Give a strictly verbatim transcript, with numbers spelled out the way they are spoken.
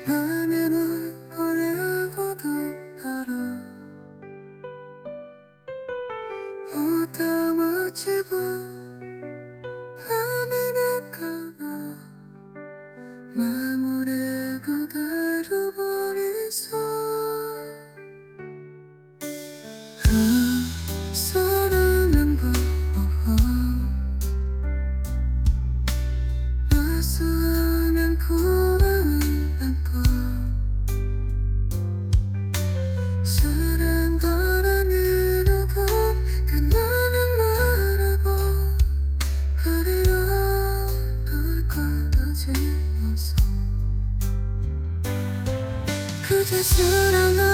나는 모르고도 알아. 못다 집어 하늘에 가나 마무리고 다뤄버렸어. 아, 사랑한 거 아수하면 고마운 거 사랑 거라는 오고 그나는 말하고 그리워 불 꺼지면서 그저 사랑하